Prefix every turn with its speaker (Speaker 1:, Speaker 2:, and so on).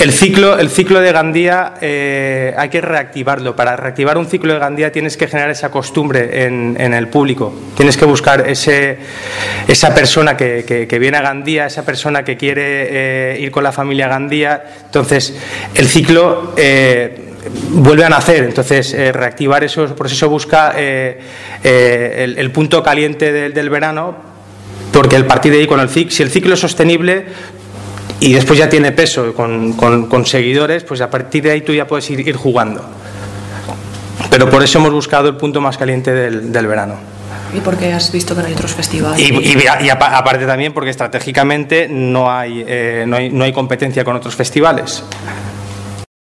Speaker 1: El ciclo de Gandía hay que reactivarlo. Para reactivar un ciclo de Gandía tienes que generar esa costumbre en el público. Tienes que buscar esa persona que viene a Gandía, esa persona que quiere ir con la familia a Gandía. Entonces, el ciclo vuelve a nacer. Entonces, reactivar eso, por eso busca el punto caliente del verano, porque el partir de ahí con el ciclo, si el ciclo es sostenible y después ya tiene peso con seguidores, pues a partir de ahí tú ya puedes ir jugando. Pero por eso hemos buscado el punto más caliente del verano.
Speaker 2: ¿Y por qué has visto que no hay otros festivales?
Speaker 1: Y aparte también porque estratégicamente no hay competencia con otros festivales.